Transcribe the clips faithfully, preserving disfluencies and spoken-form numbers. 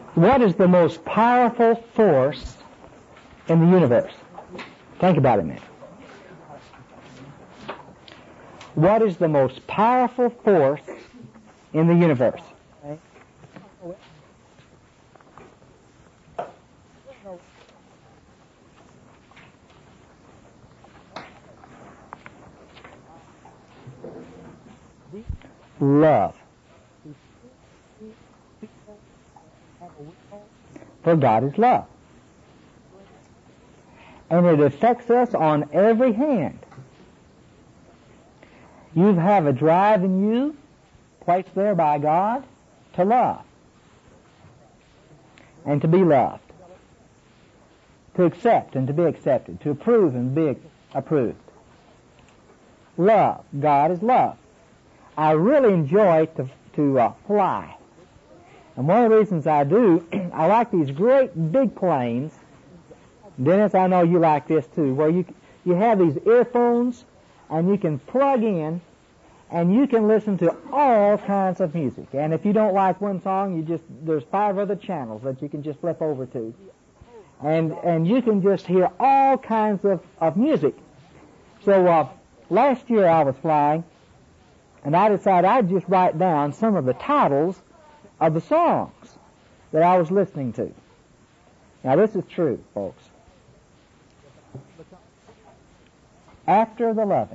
What is the most powerful force in the universe? Think about it a minute. What is the most powerful force in the universe? Love. For God is love. And it affects us on every hand. You have a drive in you, placed there by God, to love. And to be loved. To accept and to be accepted. To approve and be approved. Love. God is love. I really enjoy to, to uh, fly. And one of the reasons I do, I like these great big planes. Dennis, I know you like this too, where you you have these earphones and you can plug in and you can listen to all kinds of music. And if you don't like one song, you just there's five other channels that you can just flip over to. And and you can just hear all kinds of, of music. So uh, last year I was flying, and I decided I'd just write down some of the titles of the songs that I was listening to. Now this is true, folks. After the loving.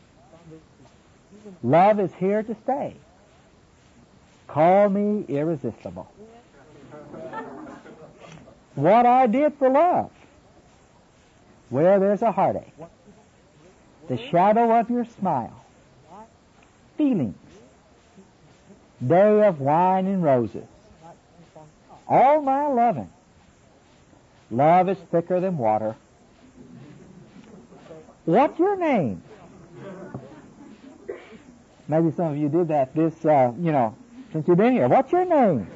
Love is here to stay. Call me irresistible. What I did for love. Where there's a heartache. The shadow of your smile. Feelings. Day of wine and roses. All my loving. Love is thicker than water. What's your name? Maybe some of you did that this, uh, you know, since you've been here. What's your name?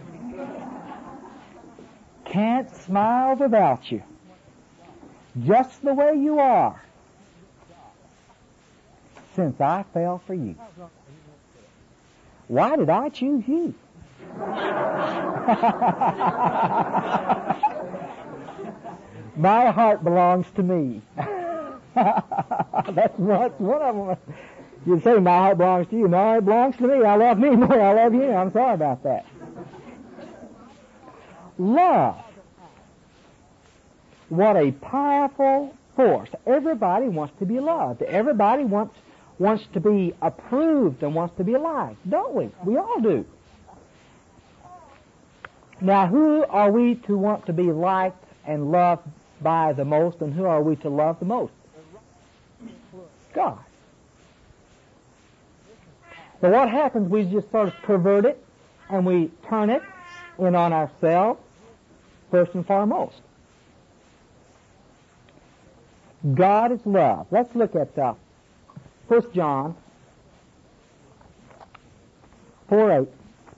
Can't smile without you. Just the way you are. Since I fell for you. Why did I choose you? My heart belongs to me. That's one, one of them. You say my heart belongs to you. No, it belongs to me. I love me more. I love you. I'm sorry about that. Love. What a powerful force. Everybody wants to be loved. Everybody wants wants to be approved and wants to be liked, don't we? We all do. Now, who are we to want to be liked and loved by the most, and who are we to love the most? God. But what happens, we just sort of pervert it, and we turn it in on ourselves, first and foremost. God is love. Let's look at uh, First John four eight.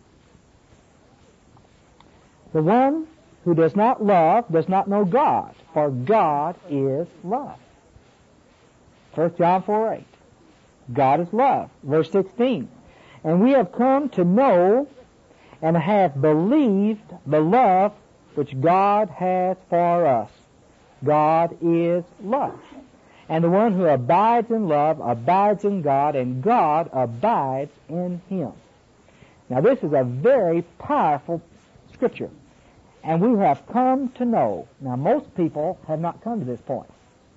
The one who does not love does not know God, for God is love. First John four eight. God is love. Verse sixteen. And we have come to know and have believed the love which God has for us. God is love. And the one who abides in love abides in God, and God abides in him. Now this is a very powerful scripture. And we have come to know. Now most people have not come to this point.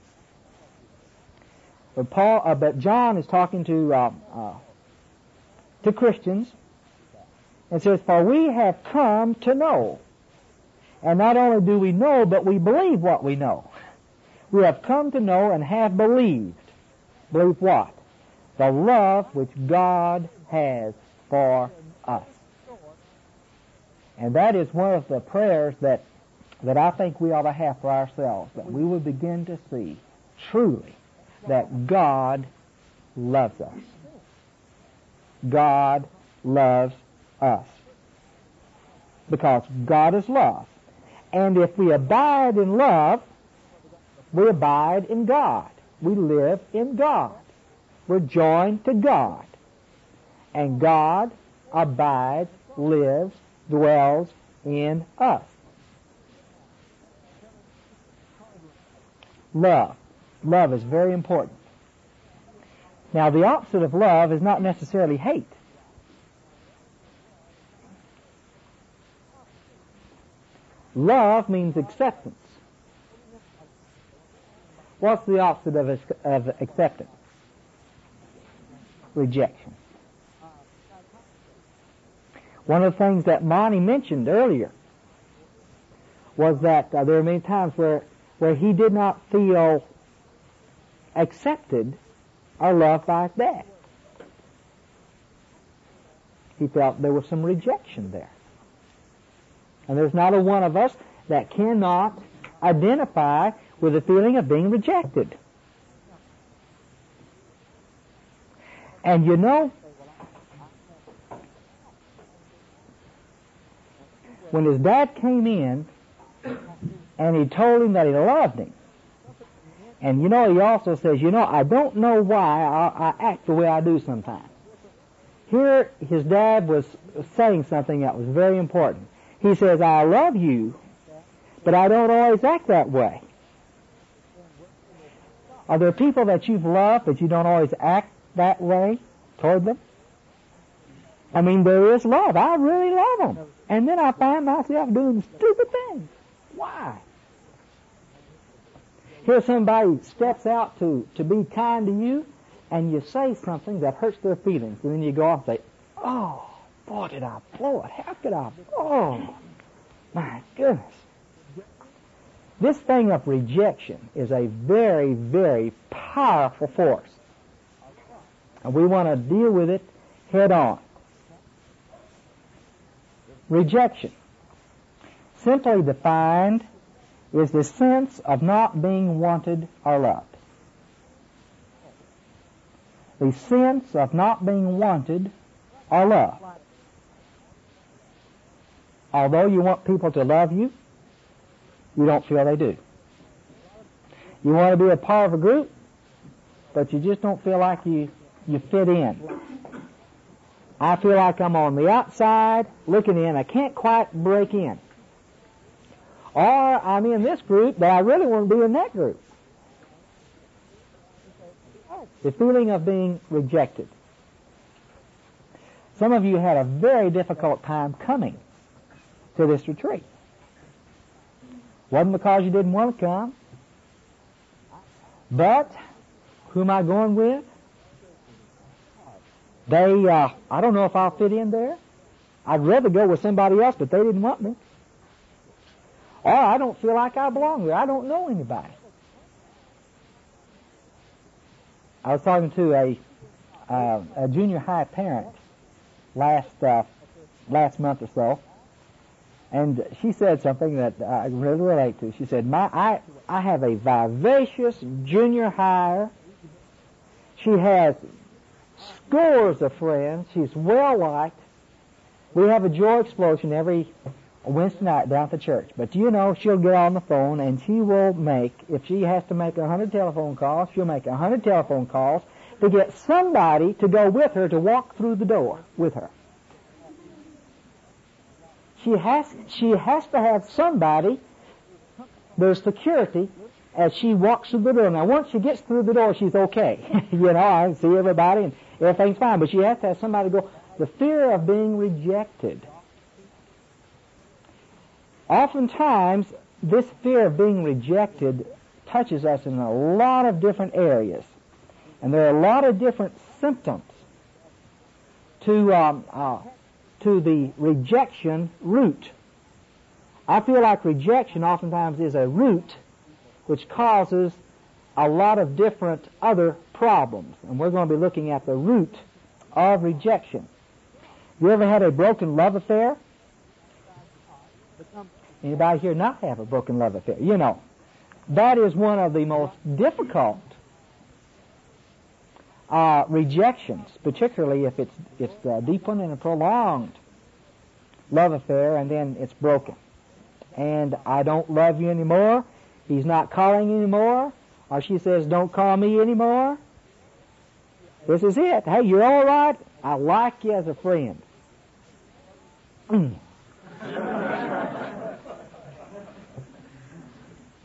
But Paul, uh, but John is talking to uh, uh, to Christians, and says, "For we have come to know, and not only do we know, but we believe what we know. We have come to know and have believed. Believe what? The love which God has for us." And that is one of the prayers that that I think we ought to have for ourselves, that we would begin to see truly that God loves us. God loves us. Because God is love. And if we abide in love, we abide in God. We live in God. We're joined to God. And God abides, lives, dwells in us. love. Love is very important. Now, the opposite of love is not necessarily hate. Love means acceptance. What's the opposite of, of acceptance? Rejection. One of the things that Monty mentioned earlier was that uh, there are many times where, where he did not feel accepted or loved by his dad. He felt there was some rejection there. And there's not a one of us that cannot identify with the feeling of being rejected. And you know, when his dad came in and he told him that he loved him, and you know, he also says, you know, I don't know why I, I act the way I do sometimes. Here, his dad was saying something that was very important. He says, I love you, but I don't always act that way. Are there people that you've loved, but you don't always act that way toward them? I mean, there is love. I really love them. And then I find myself doing stupid things. Why? Here somebody steps out to, to be kind to you, and you say something that hurts their feelings, and then you go off and say, oh, boy, did I blow it. How could I? Oh, my goodness. This thing of rejection is a very, very powerful force. And we want to deal with it head on. Rejection, simply defined, is the sense of not being wanted or loved. The sense of not being wanted or loved. Although you want people to love you, you don't feel they do. You want to be a part of a group, but you just don't feel like you, you fit in. I feel like I'm on the outside looking in. I can't quite break in. Or I'm in this group, but I really want to be in that group. The feeling of being rejected. Some of you had a very difficult time coming to this retreat. Wasn't because you didn't want to come, but who am I going with? They, uh, I don't know if I'll fit in there. I'd rather go with somebody else, but they didn't want me. Or I don't feel like I belong there. I don't know anybody. I was talking to a, uh, a junior high parent last uh, last month or so, and she said something that I really relate to. She said, "My, I, I have a vivacious junior higher. She has scores of friends. She's well liked. We have a joy explosion every Wednesday night down at the church. But do you know, she'll get on the phone and she will make, if she has to make a hundred telephone calls, she'll make a hundred telephone calls to get somebody to go with her to walk through the door with her. She has, she has to have somebody, there's security, as she walks through the door. Now, once she gets through the door, she's okay. you know, I can see everybody and everything's fine. But she has to have somebody to go. The fear of being rejected. Oftentimes, this fear of being rejected touches us in a lot of different areas. And there are a lot of different symptoms to, um, uh, to the rejection root. I feel like rejection oftentimes is a root which causes a lot of different other problems. And we're going to be looking at the root of rejection. You ever had a broken love affair? Anybody here not have a broken love affair? You know, that is one of the most difficult uh, rejections, particularly if it's it's a deep one and a prolonged love affair, and then it's broken. And I don't love you anymore. He's not calling anymore. Or she says, don't call me anymore. This is it. Hey, you're all right. I like you as a friend.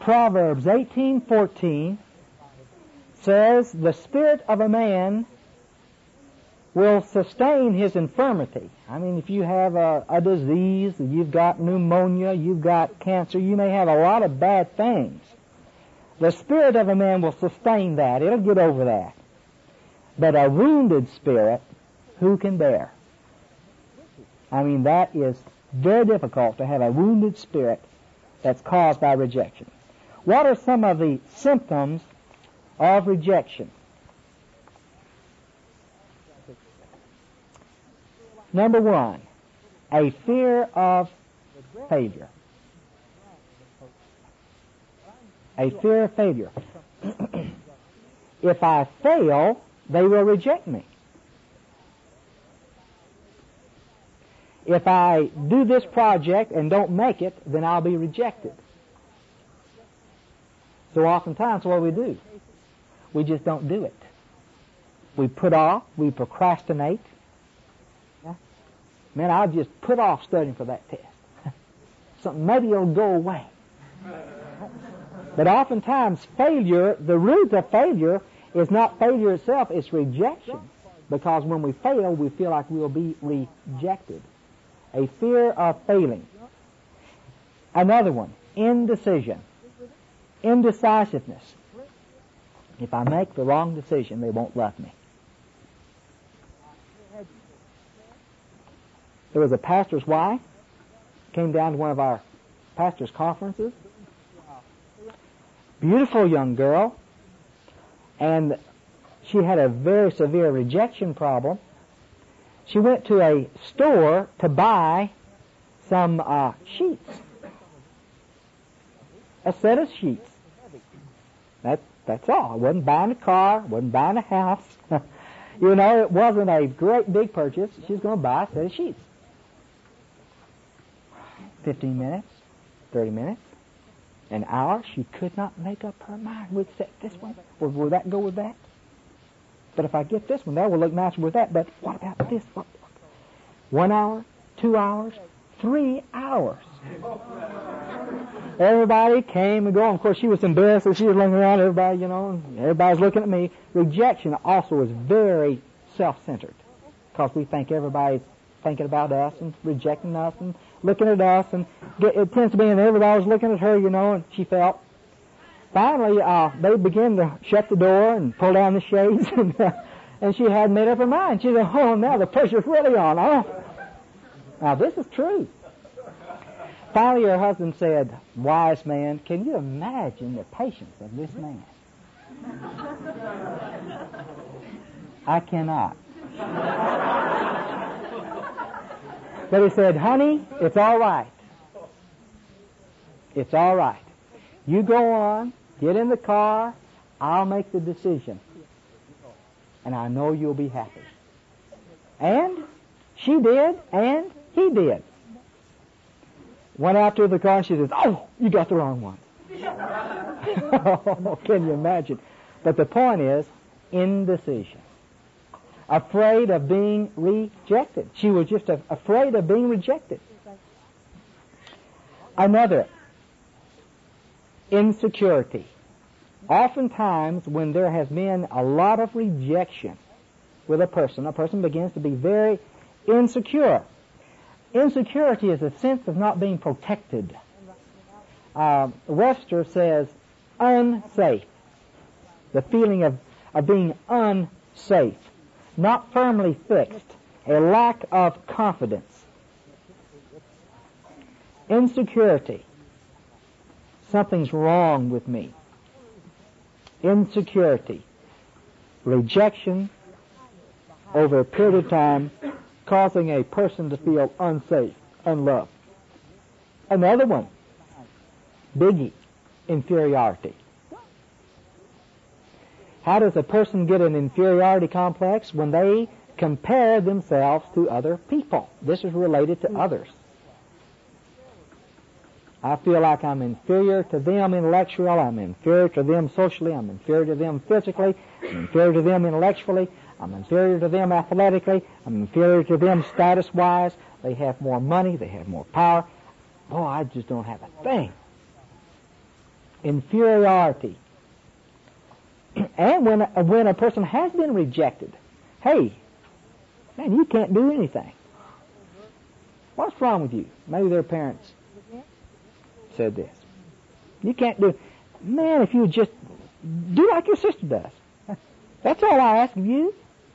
Proverbs eighteen fourteen says, the spirit of a man will sustain his infirmity. I mean, if you have a, a disease, you've got pneumonia, you've got cancer, you may have a lot of bad things. The spirit of a man will sustain that. It'll get over that. But a wounded spirit, who can bear? I mean, that is very difficult to have a wounded spirit that's caused by rejection. What are some of the symptoms of rejection? Number one, a fear of failure. A fear of failure. If I fail, they will reject me. If I do this project and don't make it, then I'll be rejected. So oftentimes what do we do? We just don't do it. We put off, we procrastinate. Man, I'll just put off studying for that test. Something, maybe it'll go away. But oftentimes failure, the root of failure is not failure itself, it's rejection. Because when we fail, we feel like we'll be rejected. A fear of failing. Another one, indecision. Indecisiveness. If I make the wrong decision, they won't love me. There was a pastor's wife, came down to one of our pastor's conferences. Beautiful young girl, and she had a very severe rejection problem. She went to a store to buy some uh, sheets, a set of sheets. That, that's all. I wasn't buying a car, wasn't buying a house. You know, it wasn't a great big purchase. She was going to buy a set of sheets. Fifteen minutes, thirty minutes, an hour, she could not make up her mind. We'd set this one, or will that go with that? But if I get this one, that will look nicer with that, but what about this one? One hour, two hours, three hours. Everybody came and go. Of course, she was embarrassed as she was looking around. Everybody, you know, everybody's looking at me. Rejection also is very self-centered because we think everybody's thinking about us and rejecting us and looking at us, and it tends to be, and everybody was looking at her, you know, and she felt. Finally, uh, they began to shut the door and pull down the shades, and, uh, and she hadn't made up her mind. She said, oh, now the pressure's really on. Oh, now this is true. Finally, her husband said, wise man, can you imagine the patience of this man? I cannot. But he said, honey, it's all right. It's all right. You go on, get in the car, I'll make the decision. And I know you'll be happy. And she did, and he did. Went out to the car and she says, oh, you got the wrong one. Oh, can you imagine? But the point is, indecision. Afraid of being rejected. She was just a, afraid of being rejected. Another, insecurity. Oftentimes, when there has been a lot of rejection with a person, a person begins to be very insecure. Insecurity is a sense of not being protected. Uh, Webster says unsafe. The feeling of, of being unsafe. Not firmly fixed, a lack of confidence. Insecurity. Something's wrong with me. Insecurity. Rejection over a period of time, causing a person to feel unsafe, unloved. Another one, biggie, inferiority. How does a person get an inferiority complex? When they compare themselves to other people. This is related to others. I feel like I'm inferior to them intellectually, I'm inferior to them socially, I'm inferior to them physically, I'm inferior to them intellectually, I'm inferior to them athletically, I'm inferior to them status-wise. They have more money, they have more power. Oh, I just don't have a thing. inferiority. And when a, when a person has been rejected, hey, man, you can't do anything. What's wrong with you? Maybe their parents said this. You can't do, man, if you just do like your sister does. That's all I ask of you.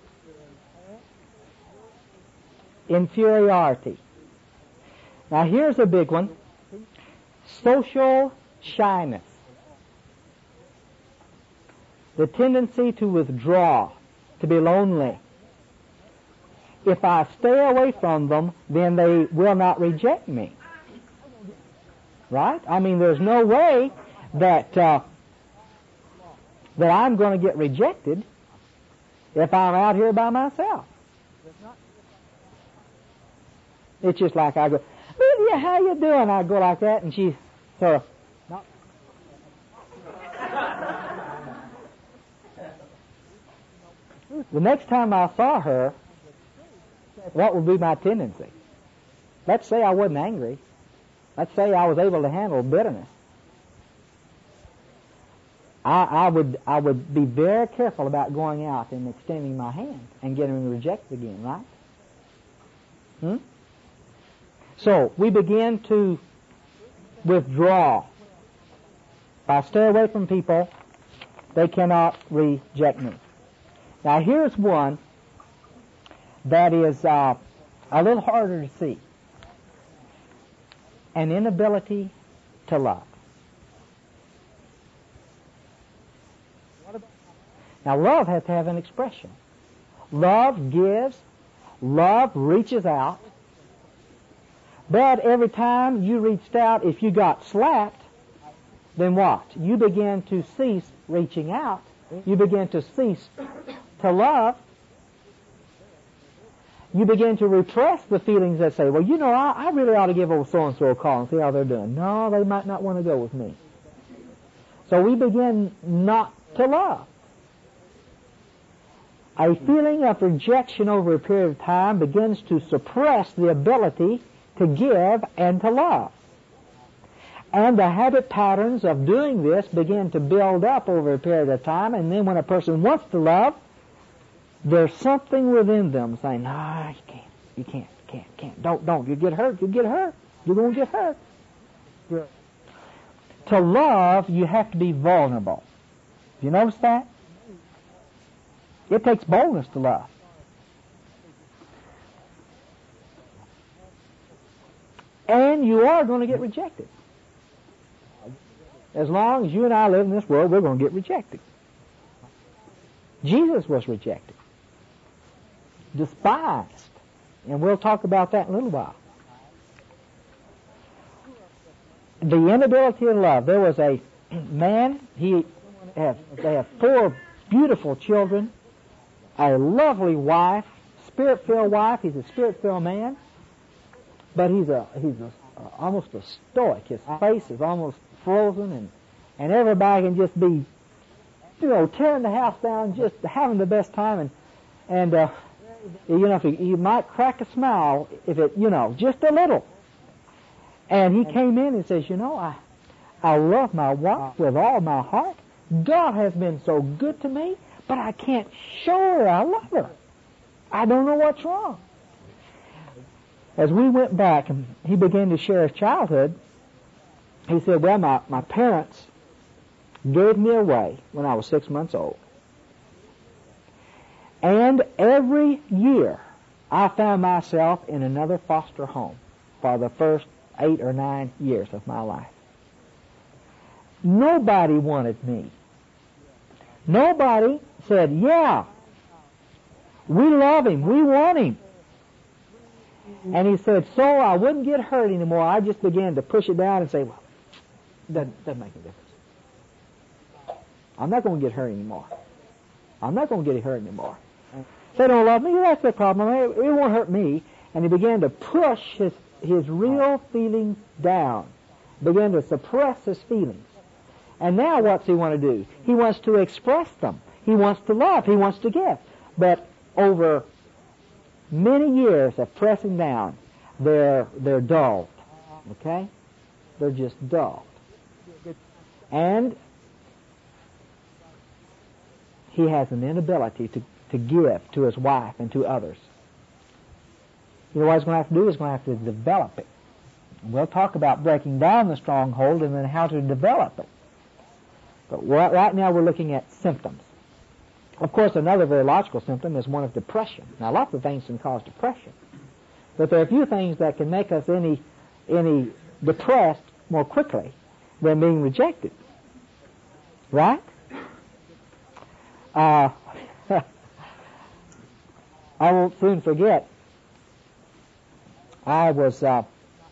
Inferiority. Now here's a big one. Social shyness. The tendency to withdraw, to be lonely. If I stay away from them, then they will not reject me. Right? I mean, there's no way that uh, that I'm going to get rejected if I'm out here by myself. It's just like I go, Lydia, how you doing? I go like that, and she sort of, the next time I saw her, what would be my tendency? Let's say I wasn't angry. Let's say I was able to handle bitterness. I, I would I would be very careful about going out and extending my hand and getting rejected again, right? Hmm? So we begin to withdraw. If I stay away from people, they cannot reject me. Now here's one that is uh, a little harder to see. An inability to love. Now love has to have an expression. Love gives, love reaches out, but every time you reached out, if you got slapped, then what? You begin to cease reaching out. You begin to cease to love. You begin to repress the feelings that say, well, you know, I, I really ought to give old so-and-so a call and see how they're doing. No, they might not want to go with me. So we begin not to love. A feeling of rejection over a period of time begins to suppress the ability to give and to love. And the habit patterns of doing this begin to build up over a period of time, and then when a person wants to love, there's something within them saying, no, you can't, you can't, can't, can't, don't, don't, you get hurt, you get hurt, you're going to get hurt. You're... To love, you have to be vulnerable. You notice that? It takes boldness to love. And you are going to get rejected. As long as you and I live in this world, we're going to get rejected. Jesus was rejected. Despised. And we'll talk about that in a little while. The inability to love. There was a man, he have, they have four beautiful children, a lovely wife, spirit-filled wife. He's a spirit-filled man, but he's a he's a, uh, almost a stoic. His face is almost frozen, and and everybody can just be, you know, tearing the house down, just having the best time, and and uh, you know, if you, you might crack a smile if it, you know, just a little. And he came in and says, you know, I I love my wife with all my heart. God has been so good to me, but I can't show her I love her. I don't know what's wrong. As we went back and he began to share his childhood, he said, well, my, my parents gave me away when I was six months old. And every year I found myself in another foster home for the first eight or nine years of my life. Nobody wanted me. Nobody said, yeah, we love him, we want him. And he said, so I wouldn't get hurt anymore. I just began to push it down and say, well, doesn't, doesn't make a difference. I'm not going to get hurt anymore. I'm not going to get hurt anymore. If they don't love me, that's their problem. It, it won't hurt me. And he began to push his, his real feelings down. Began to suppress his feelings. And now what's he want to do? He wants to express them. He wants to love. He wants to give. But over many years of pressing down, they're they're dulled. Okay? They're just dulled. And he has an inability to, to give to his wife and to others. You know what he's going to have to do? He's going to have to develop it. And we'll talk about breaking down the stronghold and then how to develop it. But right now we're looking at symptoms. Of course, another very logical symptom is one of depression. Now, lots of things can cause depression. But there are a few things that can make us any any depressed more quickly than being rejected. Right? Uh, I won't soon forget, I was, uh,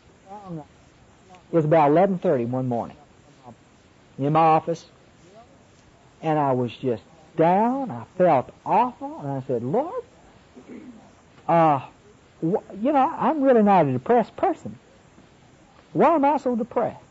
it was about eleven thirty one morning in my office, and I was just down. I felt awful, and I said, Lord, uh, wh- you know, I'm really not a depressed person. Why am I so depressed?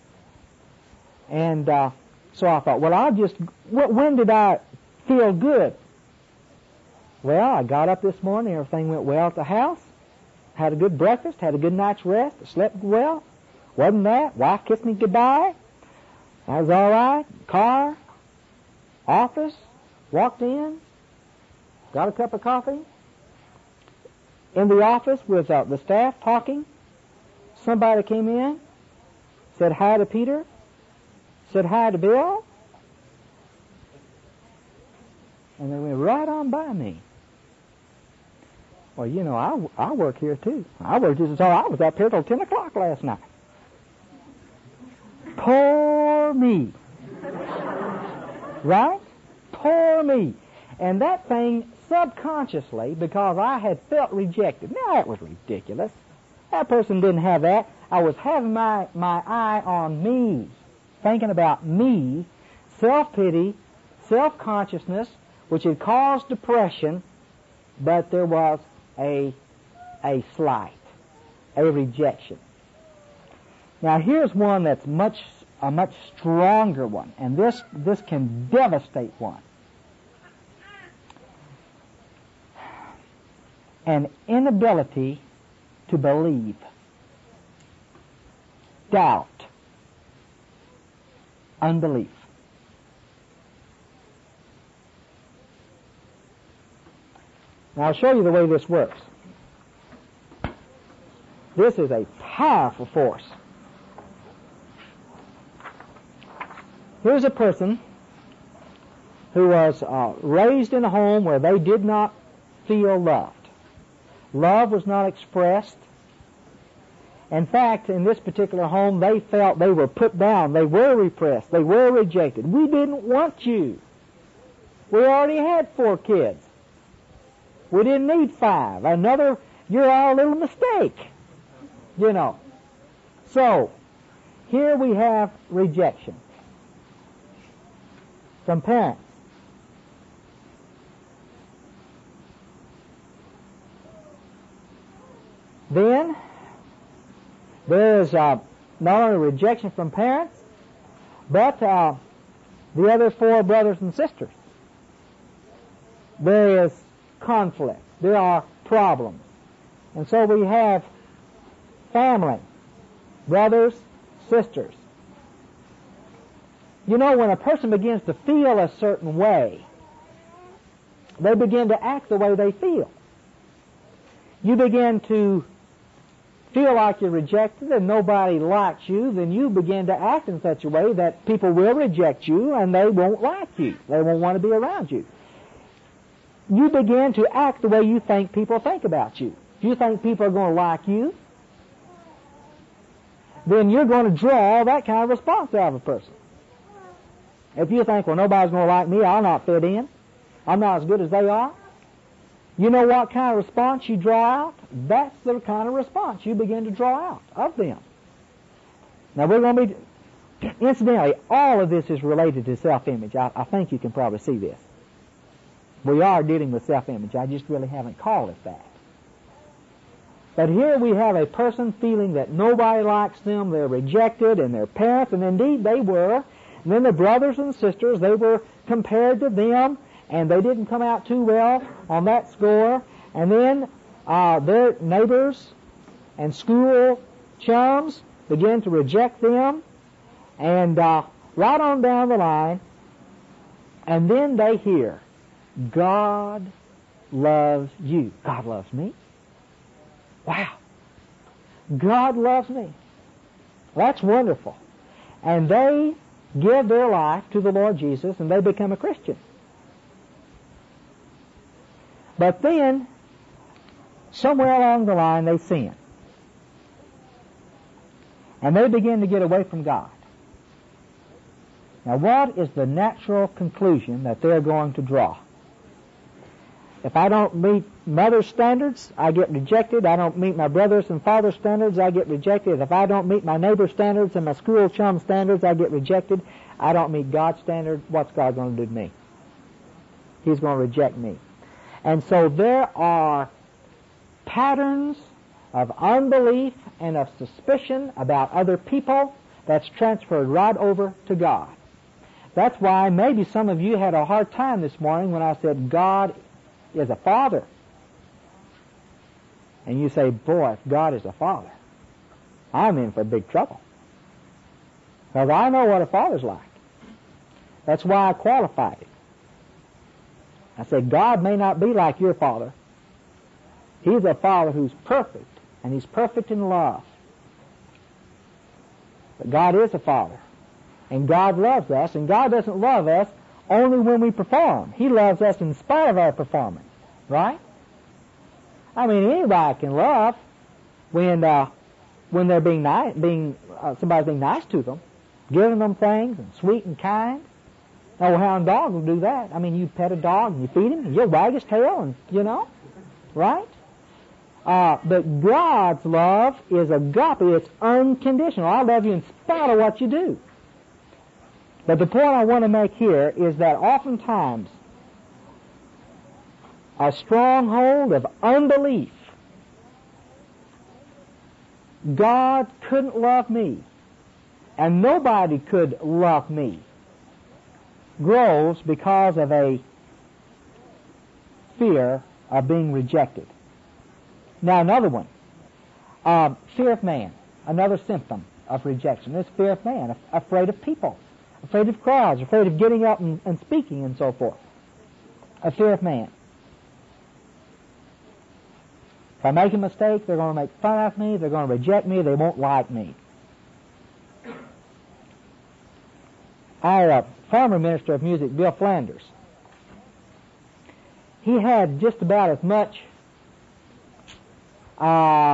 And uh, so I thought, well, I'll just, wh- when did I feel good? Well, I got up this morning, everything went well at the house, had a good breakfast, had a good night's rest, slept well. Wasn't that? Wife kissed me goodbye. I was all right. Car, office, walked in, got a cup of coffee. In the office with uh, the staff talking, somebody came in, said hi to Peter, said hi to Bill, and they went right on by me. Well, you know, I, I work here too. I work just as hard. I was up here till ten o'clock last night. Poor me. Right? Poor me. And that thing subconsciously, because I had felt rejected. Now that was ridiculous. That person didn't have that. I was having my, my eye on me, thinking about me, self-pity, self-consciousness, which had caused depression, but there was a, a slight, a rejection. Now here's one that's much, a much stronger one, and this, this can devastate one. An inability to believe. Doubt. Unbelief. Now I'll show you the way this works. This is a powerful force. Here's a person who was uh, raised in a home where they did not feel loved. Love was not expressed. In fact, in this particular home, they felt they were put down. They were repressed. They were rejected. We didn't want you. We already had four kids. We didn't need five. Another, you're our little mistake. You know. So, here we have rejection from parents. Then, there is uh, not only rejection from parents, but uh, the other four brothers and sisters. There is conflict. There are problems. And so we have family, brothers, sisters. You know, when a person begins to feel a certain way, they begin to act the way they feel. You begin to feel like you're rejected and nobody likes you, then you begin to act in such a way that people will reject you and they won't like you. They won't want to be around you. You begin to act the way you think people think about you. If you think people are going to like you, then you're going to draw that kind of response out of a person. If you think, well, nobody's going to like me, I'll not fit in, I'm not as good as they are, you know what kind of response you draw out? That's the kind of response you begin to draw out of them. Now we're going to be, incidentally, all of this is related to self-image. I, I think you can probably see this. We are dealing with self-image. I just really haven't called it that. But here we have a person feeling that nobody likes them, they're rejected, and their parents, and indeed they were. And then the brothers and sisters, they were compared to them, and they didn't come out too well on that score. And then uh, their neighbors and school chums began to reject them and uh, right on down the line, and then they hear, God loves you. God loves me? Wow. God loves me. That's wonderful. And they give their life to the Lord Jesus, and they become a Christian. But then, somewhere along the line, they sin. And they begin to get away from God. Now, what is the natural conclusion that they're going to draw? If I don't meet mother's standards, I get rejected. I don't meet my brother's and father's standards, I get rejected. If I don't meet my neighbor's standards and my school chum standards, I get rejected. I don't meet God's standard. What's God going to do to me? He's going to reject me. And so there are patterns of unbelief and of suspicion about other people that's transferred right over to God. That's why maybe some of you had a hard time this morning when I said God is a father. And you say, boy, if God is a father, I'm in for big trouble. Because I know what a father's like. That's why I qualified it. I said, God may not be like your father. He's a father who's perfect, and he's perfect in love. But God is a father, and God loves us, and God doesn't love us only when we perform. He loves us in spite of our performance, right? I mean, anybody can love when uh, when they're being nice, being uh, somebody's being nice to them, giving them things and sweet and kind. Oh, hound dog will do that. I mean, you pet a dog and you feed him, and you'll wag his tail, and you know, right? Uh, but God's love is agape. It's unconditional. I love you in spite of what you do. But the point I want to make here is that oftentimes a stronghold of unbelief, God couldn't love me, and nobody could love me, grows because of a fear of being rejected. Now another one, um, fear of man, another symptom of rejection is fear of man, afraid of people, afraid of crowds, afraid of getting up and, and speaking and so forth. A fear of man. If I make a mistake, they're going to make fun of me, they're going to reject me, they won't like me. Our uh, former minister of music, Bill Flanders, he had just about as much Uh,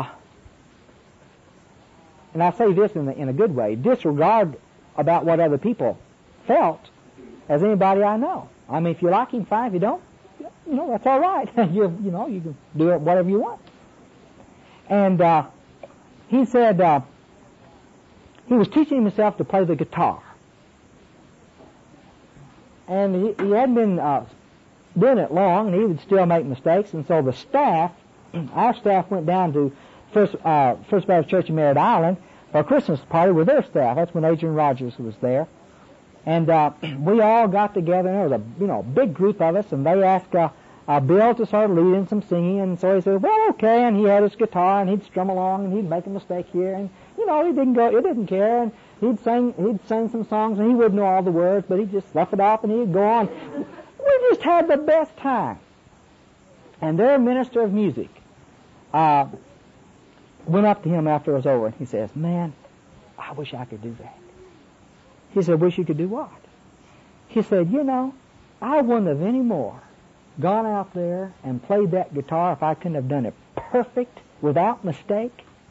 and I say this in, the, in a good way, disregard about what other people felt as anybody I know. I mean, if you like him, fine. If you don't, you know, that's all right. you, you know, you can do it whatever you want. And uh, he said uh, he was teaching himself to play the guitar. And he, he hadn't been uh, doing it long, and he would still make mistakes. And so the staff, our staff went down to First, uh, First Baptist Church in Merritt Island for a Christmas party with their staff. That's when Adrian Rogers was there. And uh, we all got together, and there was a you know big group of us, and they asked uh, uh, Bill to sort of lead in some singing, and so he said, well, okay, and he had his guitar, and he'd strum along, and he'd make a mistake here, and, you know, he didn't go, he didn't care, and he'd sing, he'd sing some songs, and he wouldn't know all the words, but he'd just slough it off, and he'd go on. We just had the best time. And their minister of music uh, went up to him after it was over, and he says, man, I wish I could do that. He said, wish you could do what? He said, you know, I wouldn't have any more gone out there and played that guitar if I couldn't have done it perfect, without mistake.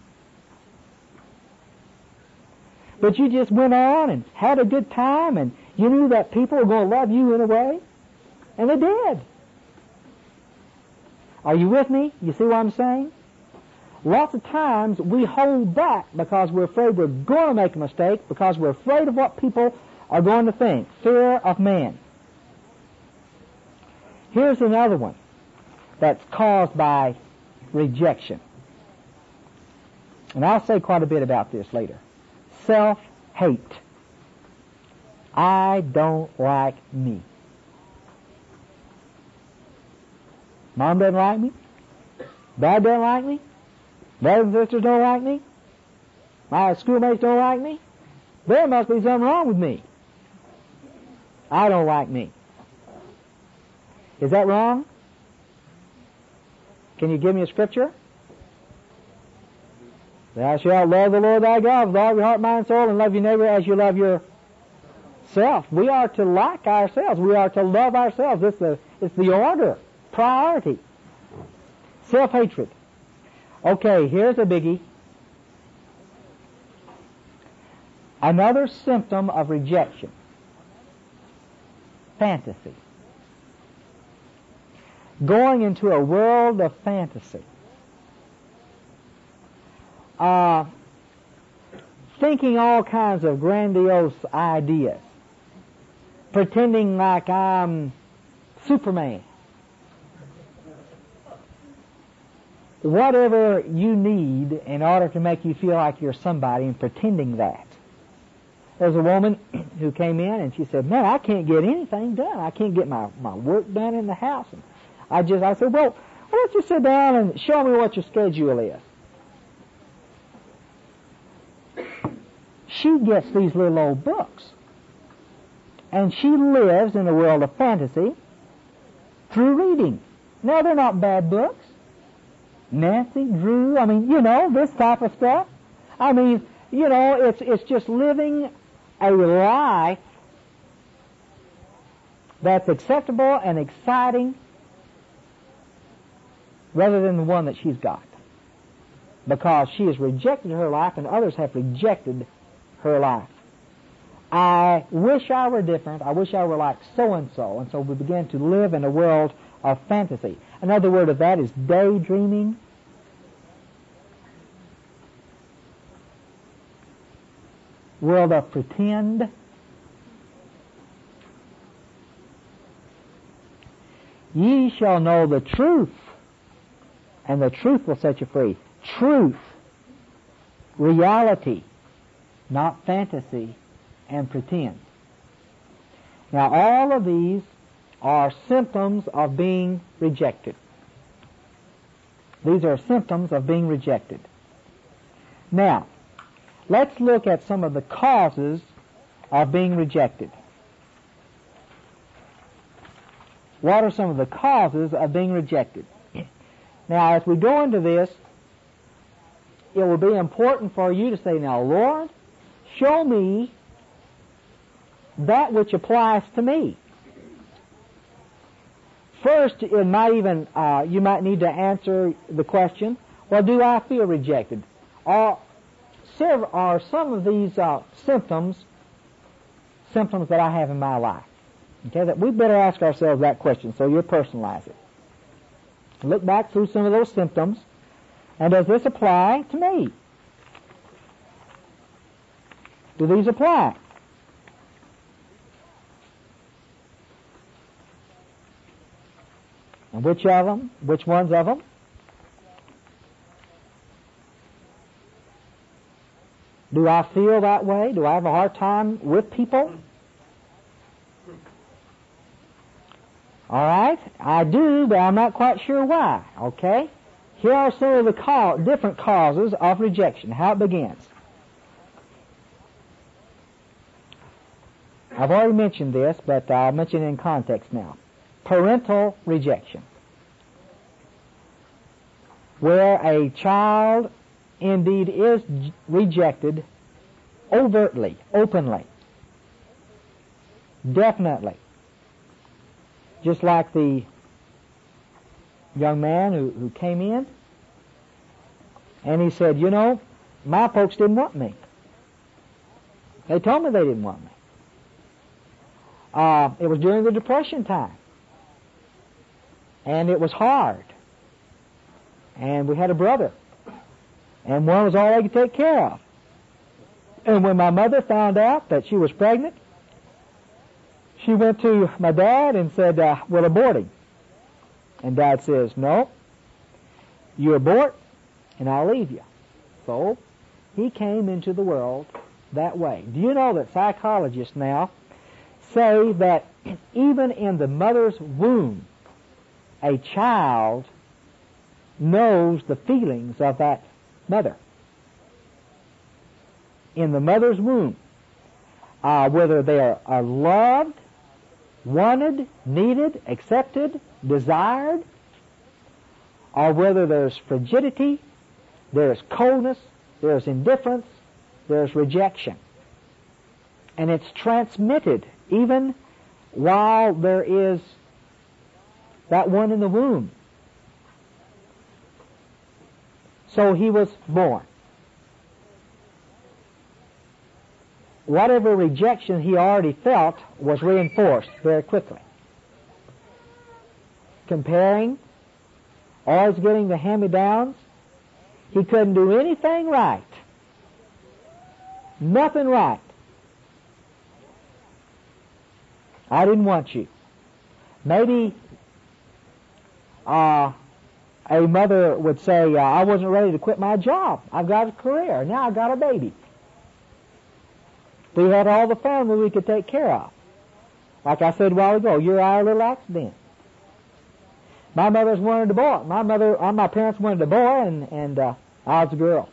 But you just went on and had a good time, and you knew that people were going to love you in a way, and they did. Are you with me? You see what I'm saying? Lots of times we hold back because we're afraid we're going to make a mistake, because we're afraid of what people are going to think. Fear of man. Here's another one that's caused by rejection. And I'll say quite a bit about this later. Self-hate. I don't like me. Mom doesn't like me. Dad doesn't like me. Brothers and sisters don't like me. My schoolmates don't like me. There must be something wrong with me. I don't like me. Is that wrong? Can you give me a scripture? Thou shalt love the Lord thy God with all your heart, mind, and soul, and love your neighbor as you love yourself. We are to like ourselves. We are to love ourselves. It's the, it's the order, priority. Self-hatred. Okay, here's a biggie. Another symptom of rejection. Fantasy. Going into a world of fantasy. Uh, thinking all kinds of grandiose ideas. Pretending like I'm Superman. Whatever you need in order to make you feel like you're somebody and pretending that. There's a woman who came in and she said, man, I can't get anything done. I can't get my, my work done in the house. And I just, I said, well, why don't you sit down and show me what your schedule is? She gets these little old books. And she lives in a world of fantasy through reading. Now, they're not bad books. Nancy Drew, I mean, you know, this type of stuff. I mean, you know, it's it's just living a life that's acceptable and exciting rather than the one that she's got. Because she has rejected her life and others have rejected her life. I wish I were different. I wish I were like so-and-so. And so we began to live in a world of fantasy. Another word of that is daydreaming. World of pretend. Ye shall know the truth, and the truth will set you free. Truth, reality, not fantasy and pretend. Now, all of these are symptoms of being rejected. These are symptoms of being rejected. Now, let's look at some of the causes of being rejected. What are some of the causes of being rejected? Now, as we go into this, it will be important for you to say, now, Lord, show me that which applies to me. First, it might even, uh, you might need to answer the question, well, do I feel rejected? Are, are some of these uh, symptoms, symptoms that I have in my life? Okay, that we better ask ourselves that question, so you personalize it. Look back through some of those symptoms, and does this apply to me? Do these apply? And which of them? Which ones of them? Do I feel that way? Do I have a hard time with people? All right, I do, but I'm not quite sure why. Okay? Here are some of the ca- different causes of rejection, how it begins. I've already mentioned this, but I'll mention it in context now. Parental rejection, where a child indeed is rejected overtly, openly, definitely. Just like the young man who, who came in, and he said, you know, my folks didn't want me. They told me they didn't want me. Uh, it was during the Depression time. And it was hard. And we had a brother. And one was all they could take care of. And when my mother found out that she was pregnant, she went to my dad and said, uh, we're aborting. And Dad says, no, you abort and I'll leave you. So he came into the world that way. Do you know that psychologists now say that even in the mother's womb, a child knows the feelings of that mother? In the mother's womb, uh, whether they are, are loved wanted, needed, accepted, desired, or whether there's frigidity, there's coldness, there's indifference, there's rejection. And it's transmitted even while there is that one in the womb. So he was born. Whatever rejection he already felt was reinforced very quickly. Comparing, always getting the hand-me-downs, he couldn't do anything right. Nothing right. I didn't want you. Maybe uh, a mother would say, uh, I wasn't ready to quit my job. I've got a career. Now I've got a baby. We had all the family we could take care of. Like I said a while ago, you're our little accident. My mother's wanted a boy. My mother, uh, my parents wanted a boy, and, and uh, I was a girl.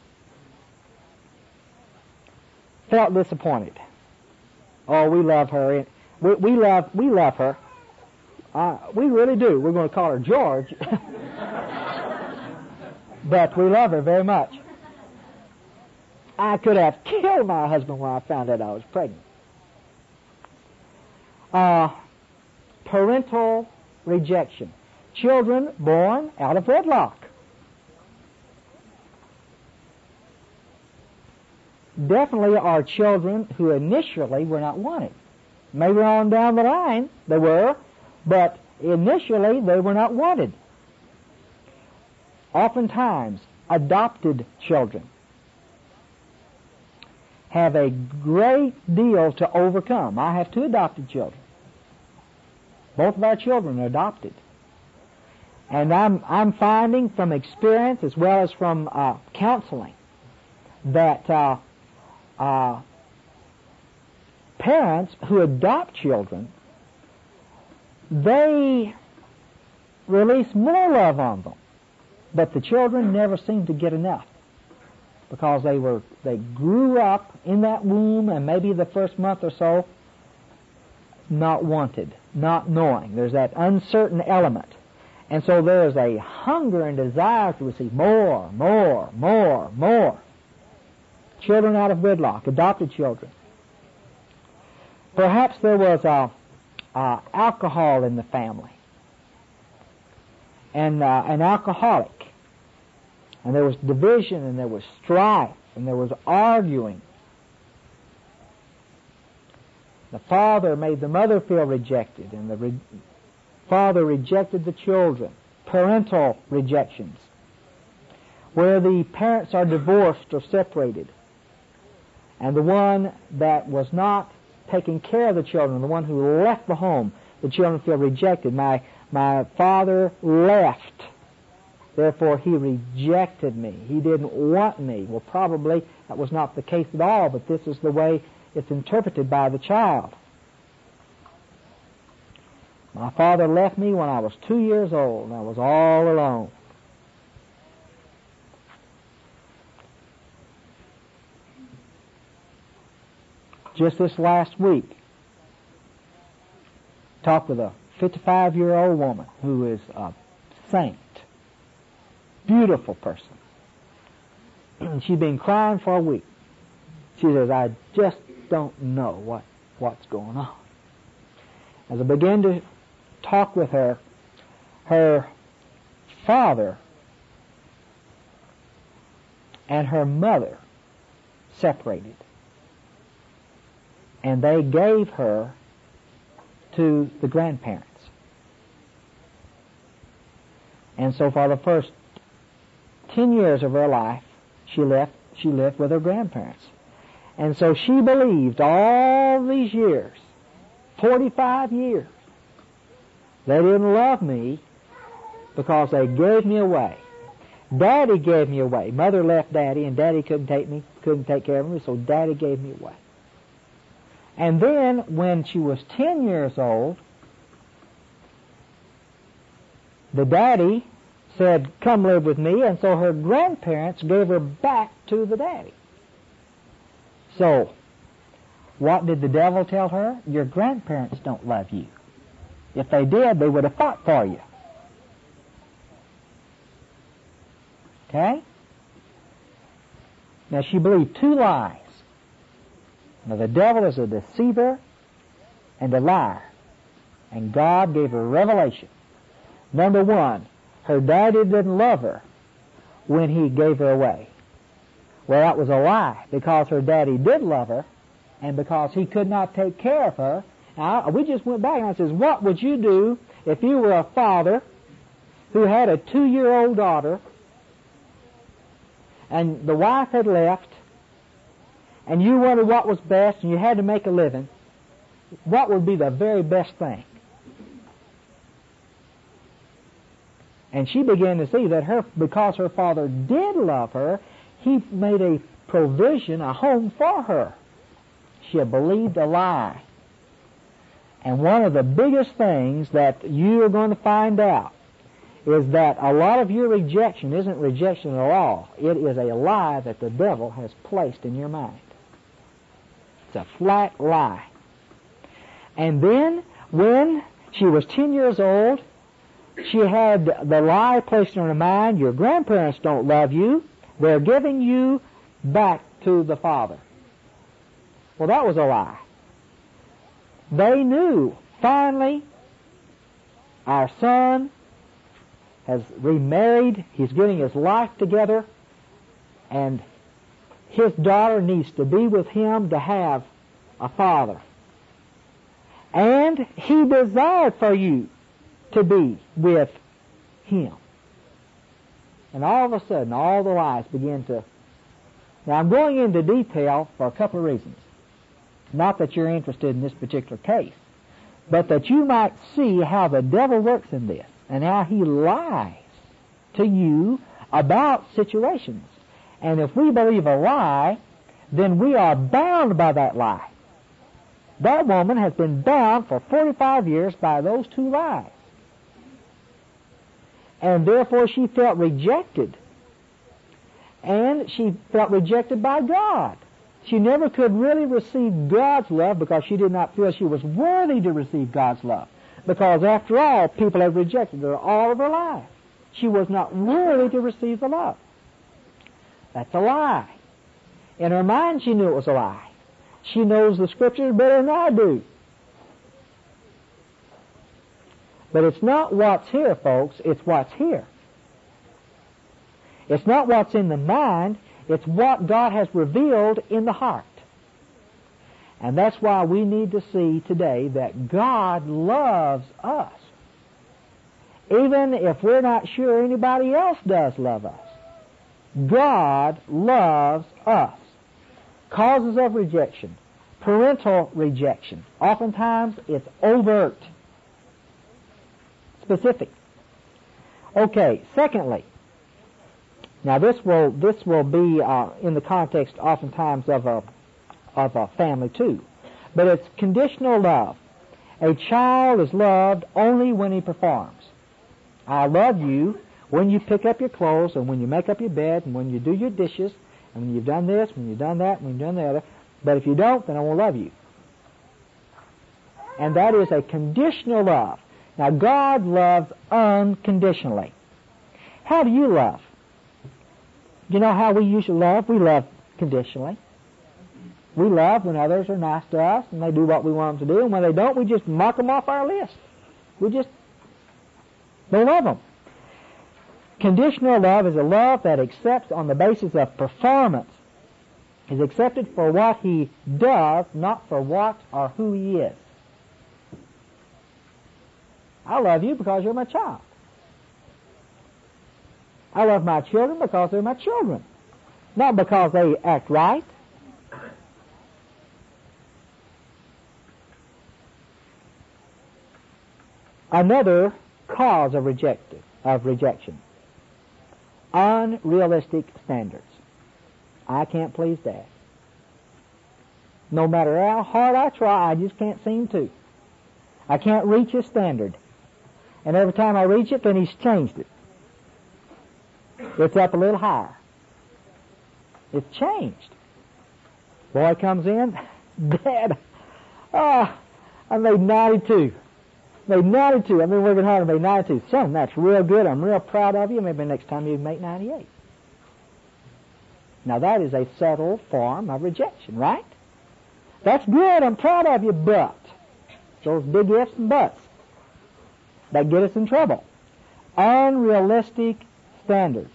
Felt disappointed. Oh, we love her. We, we love, we love her. Uh, we really do. We're going to call her George. But we love her very much. I could have killed my husband when I found out I was pregnant. Uh, parental rejection. Children born out of wedlock. Definitely are children who initially were not wanted. Maybe on down the line they were, but initially they were not wanted. Oftentimes, adopted children have a great deal to overcome. I have two adopted children. Both of our children are adopted. And I'm, I'm finding from experience as well as from uh, counseling that uh, uh, parents who adopt children, they release more love on them. But the children never seem to get enough, because they were they grew up in that womb, and maybe the first month or so not wanted, not knowing. There's that uncertain element. And so there's a hunger and desire to receive more, more, more, more. Children out of wedlock, adopted children. Perhaps there was a, a alcohol in the family, and uh, an alcoholic. And there was division, and there was strife, and there was arguing. The father made the mother feel rejected, and the re- father rejected the children. Parental rejections, where the parents are divorced or separated, and the one that was not taking care of the children, the one who left the home, the children feel rejected. My, my father left. Therefore, he rejected me. He didn't want me. Well, probably that was not the case at all, but this is the way it's interpreted by the child. My father left me when I was two years old, and I was all alone. Just this last week, talked with a fifty-five-year-old woman who is a saint. Beautiful person. She'd been crying for a week. She says, I just don't know what, what's going on. As I began to talk with her, her father and her mother separated. And they gave her to the grandparents. And so for the first ten years of her life, she left, she lived with her grandparents. And so she believed all these years, forty-five years, they didn't love me because they gave me away. Daddy gave me away. Mother left Daddy, and Daddy couldn't take me, couldn't take care of me, so Daddy gave me away. And then when she was ten years old, the daddy said, come live with me, and so her grandparents gave her back to the daddy. So, What did the devil tell her? Your grandparents don't love you. If they did, they would have fought for you. Okay? Now she believed two lies. Now the devil is a deceiver and a liar. And God gave her a revelation. Number one, her daddy didn't love her when he gave her away. Well, that was a lie, because her daddy did love her, and because he could not take care of her. Now, we just went back and I says, what would you do if you were a father who had a two-year-old daughter, and the wife had left, and you wondered what was best, and you had to make a living? What would be the very best thing? And she began to see that her, because her father did love her, he made a provision, a home for her. She had believed a lie. And one of the biggest things that you are going to find out is that a lot of your rejection isn't rejection at all. It is a lie that the devil has placed in your mind. It's a flat lie. And then, when she was ten years old, she had the lie placed in her mind, your grandparents don't love you, they're giving you back to the father. Well, that was a lie. They knew, finally, our son has remarried, he's getting his life together, and his daughter needs to be with him to have a father. And he desired for you to be with him. And all of a sudden, all the lies begin to... Now, I'm going into detail for a couple of reasons. Not that you're interested in this particular case, but that you might see how the devil works in this, and how he lies to you about situations. And if we believe a lie, then we are bound by that lie. That woman has been bound for forty-five years by those two lies. And therefore she felt rejected. And she felt rejected by God. She never could really receive God's love because she did not feel she was worthy to receive God's love. Because after all, people have rejected her all of her life. She was not worthy to receive the love. That's a lie. In her mind she knew it was a lie. She knows the Scriptures better than I do. But it's not what's here, folks, it's what's here. It's not what's in the mind, it's what God has revealed in the heart. And that's why we need to see today that God loves us. Even if we're not sure anybody else does love us. God loves us. Causes of rejection. Parental rejection. Oftentimes it's overt. Specific. Okay, secondly, now this will this will be uh, in the context oftentimes of a of a family too, but it's conditional love. A child is loved only when he performs. I love you when you pick up your clothes and when you make up your bed and when you do your dishes and when you've done this, when you've done that, when you've done the other. But if you don't, then I won't love you. And that is a conditional love. Now, God loves unconditionally. How do you love? You know how we usually love? We love conditionally. We love when others are nice to us and they do what we want them to do, and when they don't, we just mark them off our list. We just don't love them. Conditional love is a love that accepts on the basis of performance. Is accepted for what he does, not for what or who he is. I love you because you're my child. I love my children because they're my children, not because they act right. Another cause of reject of rejection. Unrealistic standards. I can't please Dad. No matter how hard I try, I just can't seem to. I can't reach his standard. And every time I reach it, then he's changed it. It's up a little higher. It's changed. Boy comes in, Dad, ah, I made ninety-two. Made ninety-two. I've been working hard to make ninety-two. Son, that's real good. I'm real proud of you. Maybe next time you make ninety-eight. Now that is a subtle form of rejection, right? That's good. I'm proud of you, but those big ifs and buts that get us in trouble. Unrealistic standards.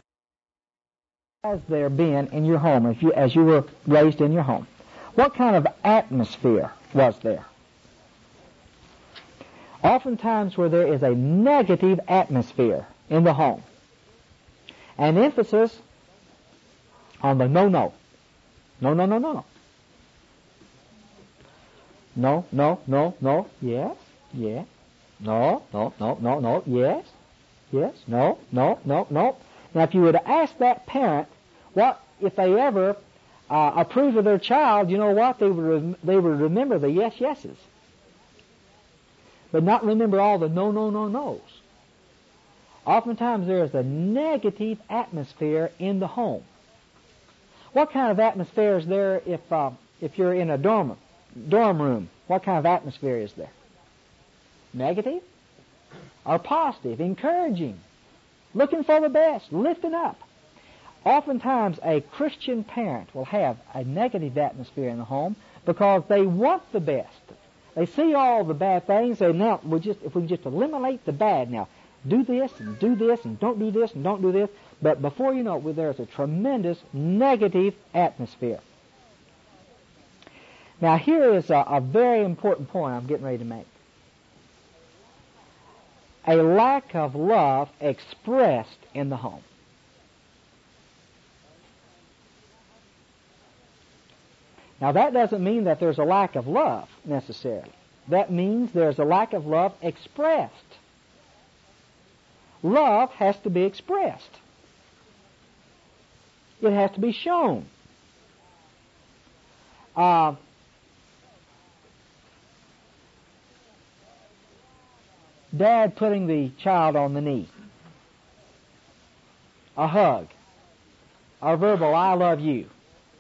Has there been in your home, if you, as you were raised in your home? What kind of atmosphere was there? Oftentimes where there is a negative atmosphere in the home, an emphasis on the no, no. No, no, no, no, no. No, no, no, no, yes, yes. No, no, no, no, no, yes, yes, no, no, no, no. Now if you were to ask that parent, what if they ever uh, approve of their child, you know what? They would, rem- they would remember the yes, yeses. But not remember all the no, no, no, no's. Oftentimes there is a negative atmosphere in the home. What kind of atmosphere is there if uh, if you're in a dorm dorm room? What kind of atmosphere is there? Negative or positive, encouraging, looking for the best, lifting up? Oftentimes a Christian parent will have a negative atmosphere in the home because they want the best. They see all the bad things, and now we just if we just eliminate the bad now, do this and do this and don't do this and don't do this. But before you know it, there's a tremendous negative atmosphere. Now here is a, a very important point I'm getting ready to make. A lack of love expressed in the home. Now that doesn't mean that there's a lack of love necessarily. That means there's a lack of love expressed. Love has to be expressed. It has to be shown. Uh, Dad putting the child on the knee. A hug. A verbal, I love you.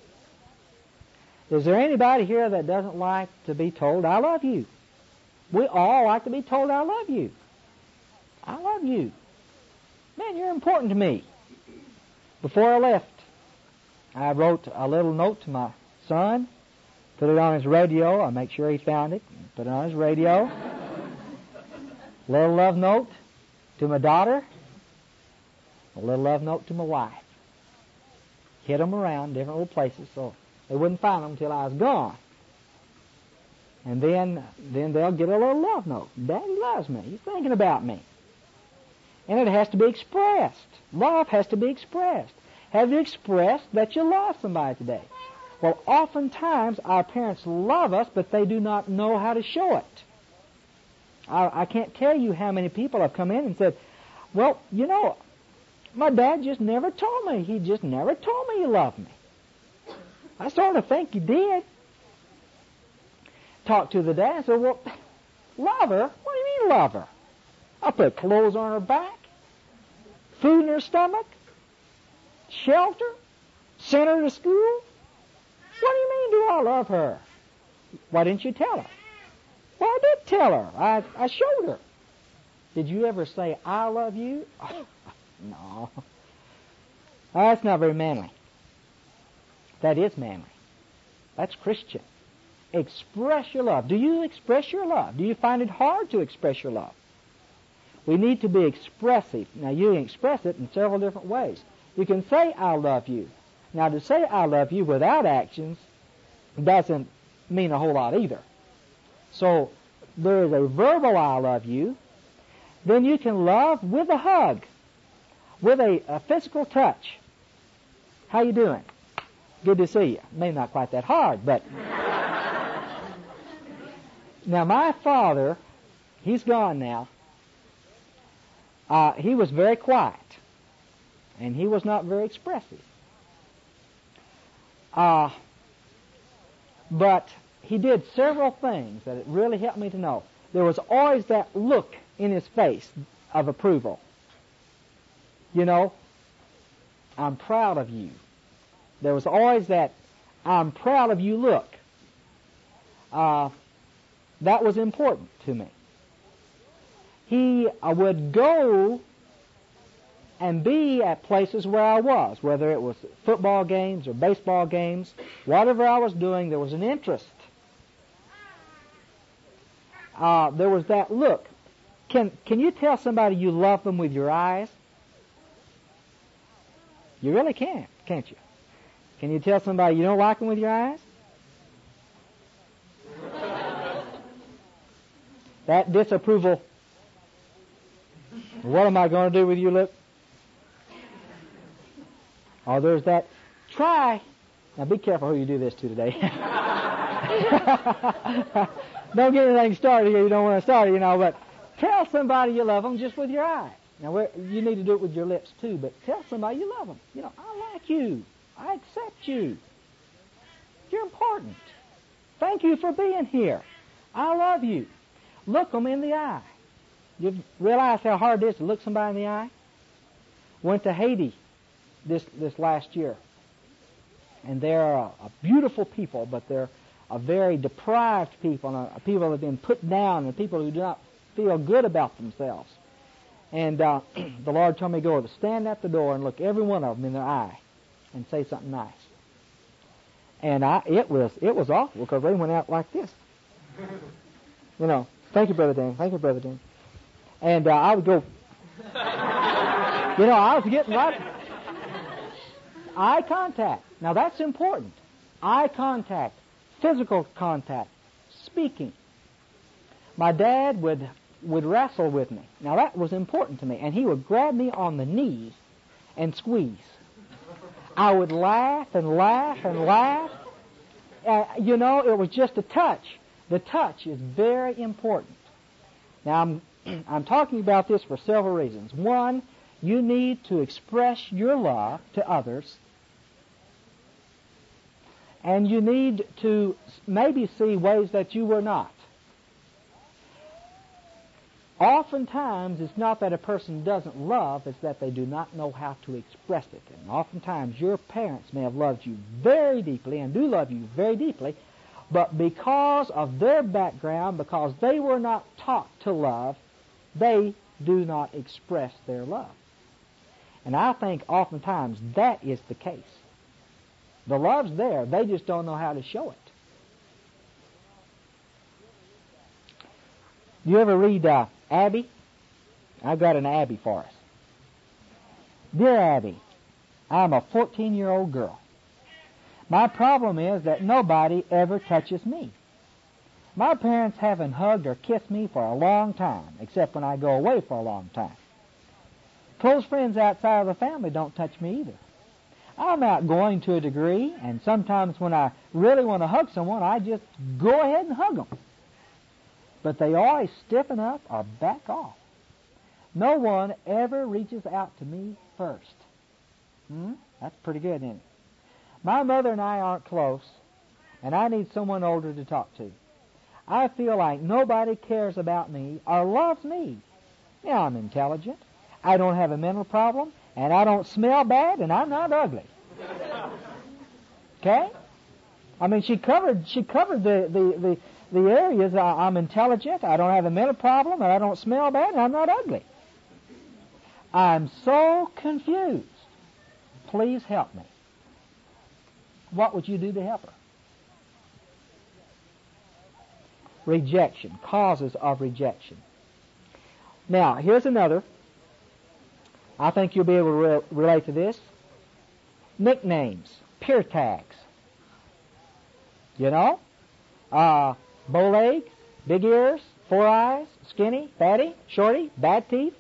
Is there anybody here that doesn't like to be told, I love you? We all like to be told, I love you. I love you. Man, you're important to me. Before I left, I wrote a little note to my son, put it on his radio. I make sure he found it, put it on his radio. Little love note to my daughter. A little love note to my wife. Hid them around different little places so they wouldn't find them until I was gone. And then, then they'll get a little love note. Daddy loves me. He's thinking about me. And it has to be expressed. Love has to be expressed. Have you expressed that you love somebody today? Well, oftentimes our parents love us, but they do not know how to show it. I, I can't tell you how many people have come in and said, well, you know, my dad just never told me. He just never told me he loved me. I sort of think he did. Talked to the dad and said, well, love her? What do you mean love her? I put clothes on her back, food in her stomach, shelter, sent her to school. What do you mean do I love her? Why didn't you tell her? Well, I did tell her. I, I showed her. Did you ever say, I love you? Oh, no. That's not very manly. That is manly. That's Christian. Express your love. Do you express your love? Do you find it hard to express your love? We need to be expressive. Now, you can express it in several different ways. You can say, I love you. Now, to say I love you without actions doesn't mean a whole lot either. So, there is a verbal I love you. Then you can love with a hug, with a, a physical touch. How you doing? Good to see you. Maybe not quite that hard, but... Now, my father, he's gone now. Uh, he was very quiet, and he was not very expressive. Uh, but he did several things that it really helped me to know. There was always that look in his face of approval. You know, I'm proud of you. There was always that I'm proud of you look. uh, that was important to me. He uh, would go and be at places where I was, whether it was football games or baseball games, whatever I was doing, there was an interest. Uh, there was that look. Can can you tell somebody you love them with your eyes? You really can't, can't you? Can you tell somebody you don't like them with your eyes? That disapproval. What am I going to do with you, look? Oh, there's that. Try. Now be careful who you do this to today. Don't get anything started here you don't want to start, you know, but tell somebody you love them just with your eye. Now, we're, you need to do it with your lips, too, but tell somebody you love them. You know, I like you. I accept you. You're important. Thank you for being here. I love you. Look them in the eye. You realize how hard it is to look somebody in the eye? Went to Haiti this this last year, and they're a, a beautiful people, but they're a very deprived people, and a, people that have been put down, and people who do not feel good about themselves. And uh, the Lord told me to go to stand at the door and look every one of them in their eye and say something nice. And I, it was it was awful because they went out like this. You know, thank you, Brother Dan. Thank you, Brother Dan. And uh, I would go. You know, I was getting right. Eye contact. Now that's important. Eye contact, physical contact, speaking. My dad would would wrestle with me. Now that was important to me, and he would grab me on the knees and squeeze. I would laugh and laugh and laugh. Uh, you know, it was just a touch. The touch is very important. Now I'm I'm talking about this for several reasons. One, you need to express your love to others. And you need to maybe see ways that you were not. Oftentimes, it's not that a person doesn't love, it's that they do not know how to express it. And oftentimes, your parents may have loved you very deeply and do love you very deeply, but because of their background, because they were not taught to love, they do not express their love. And I think oftentimes that is the case. The love's there, they just don't know how to show it. You ever read uh, Abby? I've got an Abby for us. Dear Abby, I'm a fourteen-year-old girl. My problem is that nobody ever touches me. My parents haven't hugged or kissed me for a long time, except when I go away for a long time. Close friends outside of the family don't touch me either. I'm outgoing to a degree, and sometimes when I really want to hug someone, I just go ahead and hug them. But they always stiffen up or back off. No one ever reaches out to me first. Hmm? That's pretty good, isn't it? My mother and I aren't close, and I need someone older to talk to. I feel like nobody cares about me or loves me. Yeah, I'm intelligent. I don't have a mental problem, and I don't smell bad, and I'm not ugly. Okay? I mean, she covered she covered the the the, the areas. I'm intelligent. I don't have a mental problem, and I don't smell bad, and I'm not ugly. I'm so confused. Please help me. What would you do to help her? Rejection, causes of rejection. Now, here's another. I think you'll be able to re- relate to this. Nicknames, peer tags. You know? Uh, bow leg, big ears, four eyes, skinny, fatty, shorty, bad teeth.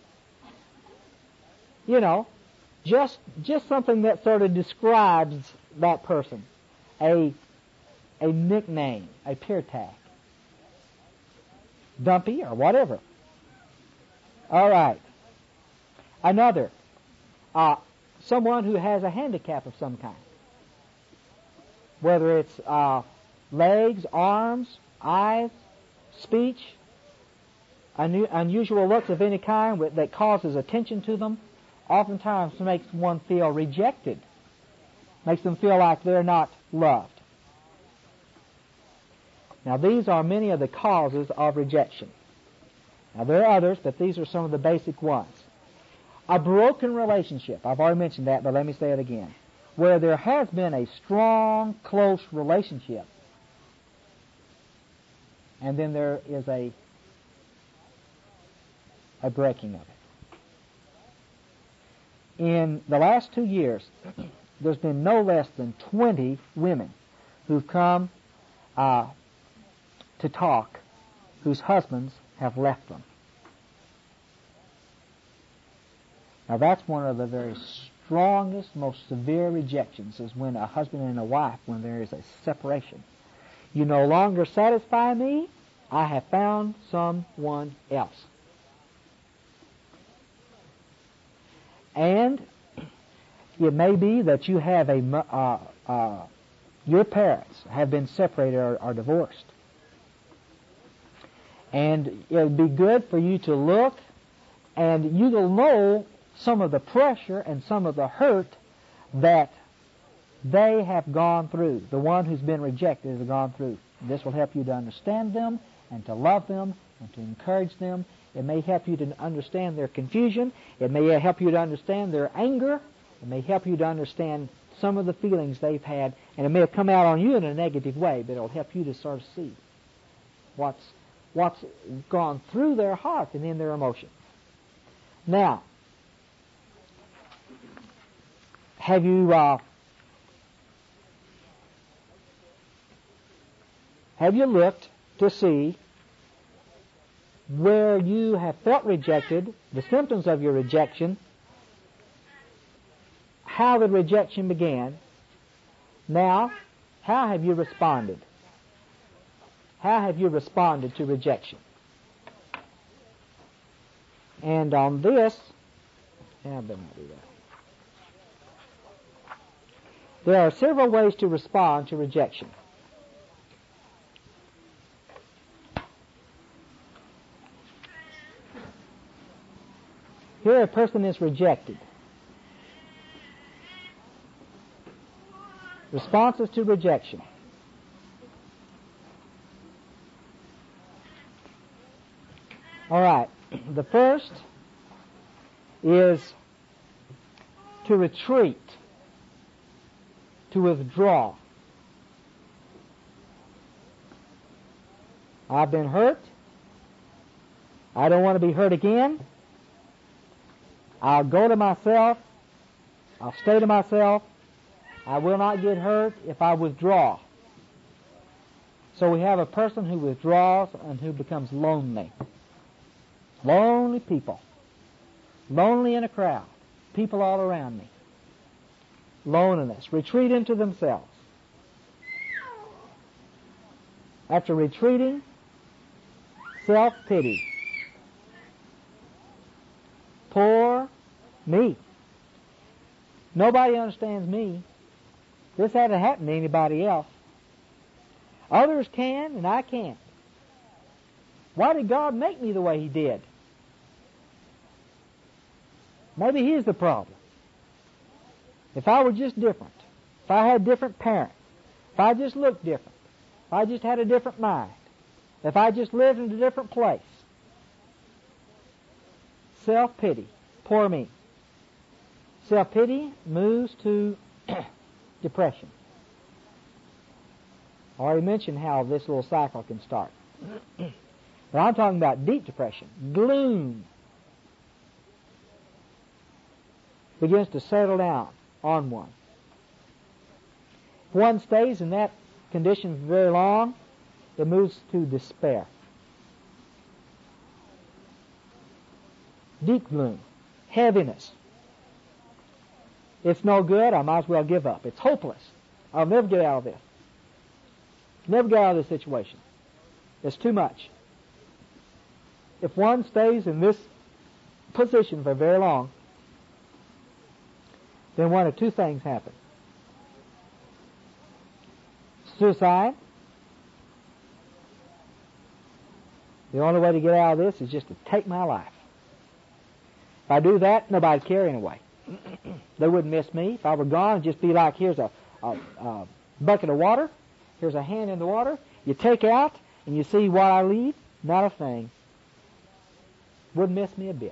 You know, just just something that sort of describes that person. A a nickname, a peer tag. Dumpy or whatever. All right. Another, uh, someone who has a handicap of some kind. Whether it's uh, legs, arms, eyes, speech, un- unusual looks of any kind that causes attention to them, oftentimes makes one feel rejected. Makes them feel like they're not loved. Now, these are many of the causes of rejection. Now, there are others, but these are some of the basic ones. A broken relationship. I've already mentioned that, but let me say it again. Where there has been a strong, close relationship, and then there is a, a breaking of it. In the last two years, there's been no less than twenty women who've come uh, to talk whose husbands have left them. Now, that's one of the very strongest, most severe rejections, is when a husband and a wife, when there is a separation. You no longer satisfy me, I have found someone else. And it may be that you have a, uh, uh, your parents have been separated or, or divorced. And it would be good for you to look, and you will know some of the pressure and some of the hurt that they have gone through. The one who's been rejected has gone through. This will help you to understand them and to love them and to encourage them. It may help you to understand their confusion. It may help you to understand their anger. It may help you to understand some of the feelings they've had, and it may have come out on you in a negative way, but it'll help you to sort of see what's what's gone through their heart and in their emotions. Now, have you uh, have you looked to see where you have felt rejected, the symptoms of your rejection, how the rejection began? Now, how have you responded? How have you responded to rejection? And on this, yeah, I better not do that. There are several ways to respond to rejection. Here a person is rejected. Responses to rejection. All right. The first is to retreat, to withdraw. I've been hurt. I don't want to be hurt again. I'll go to myself. I'll stay to myself. I will not get hurt if I withdraw. So we have a person who withdraws and who becomes lonely. Lonely people. Lonely in a crowd. People all around me. Loneliness. Retreat into themselves. After retreating, self-pity. Poor me. Nobody understands me. This hasn't happened to anybody else. Others can, and I can't. Why did God make me the way He did? Maybe He's the problem. If I were just different, if I had different parents, if I just looked different, if I just had a different mind, if I just lived in a different place. Self-pity. Poor me. Self-pity moves to depression. I already mentioned how this little cycle can start. But I'm talking about deep depression. Gloom begins to settle down on one. If one stays in that condition for very long, it moves to despair. Deep gloom. Heaviness. It's no good, I might as well give up. It's hopeless. I'll never get out of this. Never get out of this situation. It's too much. If one stays in this position for very long, then one of two things happen. Suicide. The only way to get out of this is just to take my life. If I do that, nobody'd care anyway. They wouldn't miss me. If I were gone, it'd just be like, here's a, a, a bucket of water, here's a hand in the water, You take out and you see what I leave? Not a thing. Wouldn't miss me a bit.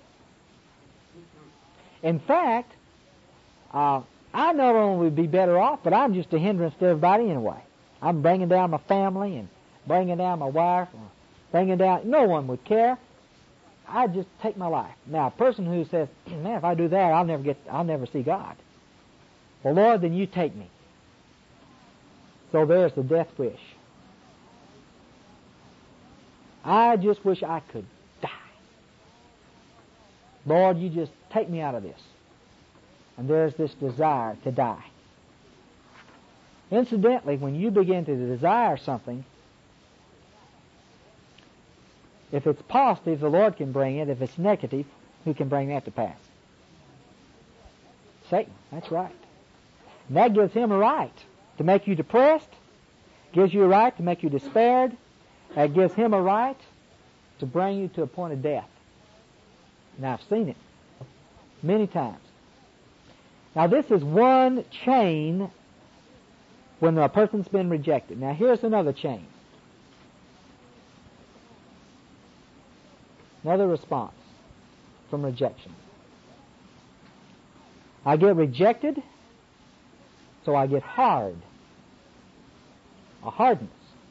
In fact, uh, I not only would be better off, but I'm just a hindrance to everybody anyway. I'm bringing down my family and bringing down my wife, or bringing down, no one would care. I just take my life. Now, a person who says, man, if I do that, I'll never get, I'll never see God. Well, Lord, then you take me. So there's the death wish. I just wish I could die. Lord, you just take me out of this. And there's this desire to die. Incidentally, when you begin to desire something, if it's positive, the Lord can bring it. If it's negative, who can bring that to pass? Satan. That's right. And that gives him a right to make you depressed, gives you a right to make you despaired, that gives him a right to bring you to a point of death. And I've seen it many times. Now this is one chain when a person's been rejected. Now here's another chain. Another response from rejection. I get rejected, so I get hard. A hardness.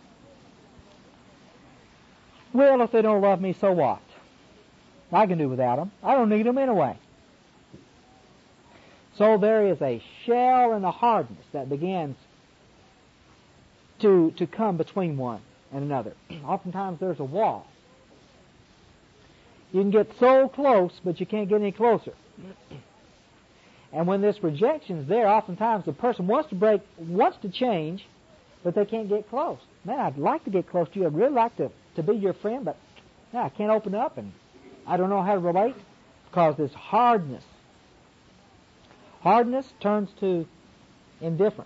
Well, if they don't love me, so what? I can do without them. I don't need them anyway. So there is a shell and a hardness that begins to, to come between one and another. Oftentimes there's a wall. You can get so close, but you can't get any closer. And when this rejection is there, oftentimes the person wants to break, wants to change, but they can't get close. Man, I'd like to get close to you. I'd really like to, to be your friend, but no, I can't open up, and I don't know how to relate because this hardness. Hardness turns to indifference.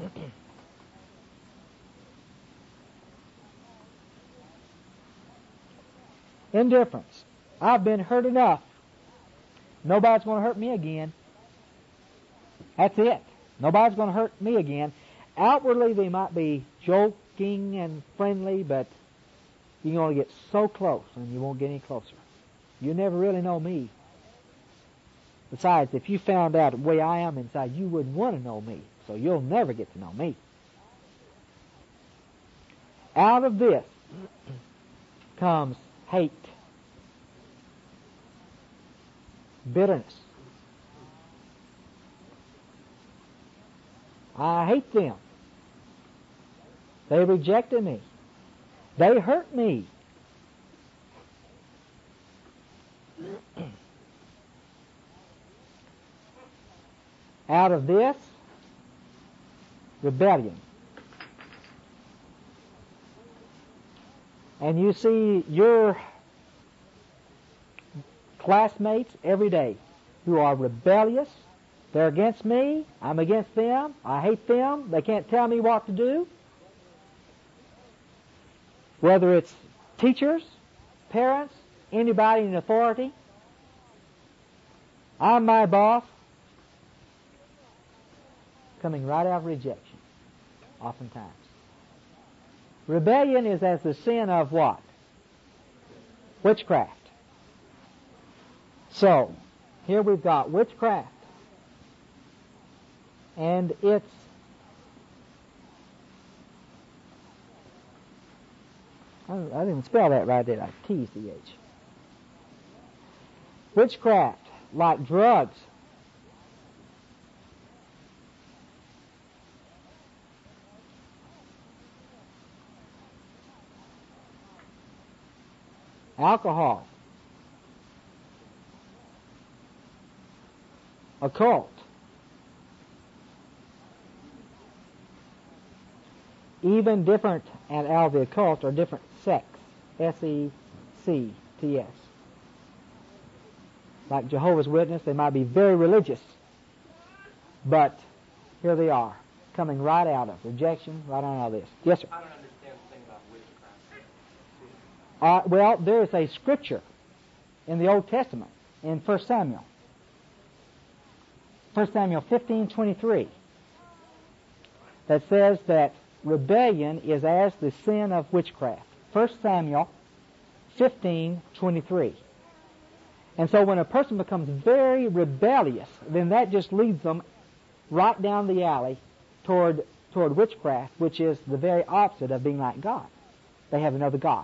Indifference. I've been hurt enough. Nobody's going to hurt me again. That's it. Nobody's going to hurt me again. Outwardly they might be joking and friendly, but you can only get so close and you won't get any closer. You never really know me. Besides, if you found out the way I am inside, you wouldn't want to know me. So you'll never get to know me. Out of this comes hate, bitterness. I hate them. They rejected me. They hurt me. Out of this, rebellion. And you see your classmates every day who are rebellious. They're against me. I'm against them. I hate them. They can't tell me what to do. Whether it's teachers, parents, anybody in authority. I'm my boss. Coming right out of rejection, oftentimes. Rebellion is as the sin of what? Witchcraft. So, here we've got witchcraft. And it's I didn't spell that right, did I? T C H. Witchcraft, like drugs. Alcohol. Occult. Even different, and out of the occult are different sects. S E C T S. Like Jehovah's Witness, they might be very religious, but here they are, coming right out of rejection, right out of this. Yes, sir? I don't understand the thing about witchcraft. Uh, well, there is a scripture in the Old Testament, in First Samuel. First Samuel fifteen twenty-three, that says that rebellion is as the sin of witchcraft. First Samuel fifteen twenty-three. And so when a person becomes very rebellious, then that just leads them right down the alley toward toward witchcraft, which is the very opposite of being like God. They have another God.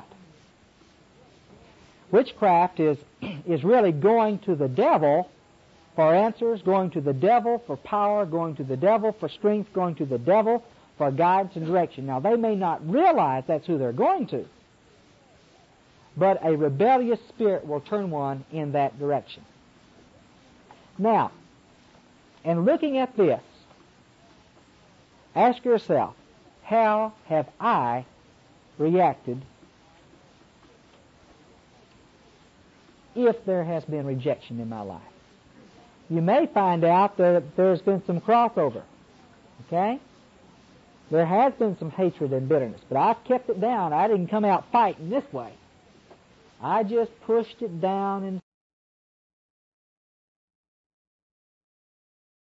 Witchcraft is is really going to the devil for answers, going to the devil for power, going to the devil for strength, going to the devil for guidance and direction. Now, they may not realize that's who they're going to, but a rebellious spirit will turn one in that direction. Now, in looking at this, ask yourself, how have I reacted if there has been rejection in my life? You may find out that there's been some crossover, okay? There has been some hatred and bitterness, but I've kept it down. I didn't come out fighting this way. I just pushed it down and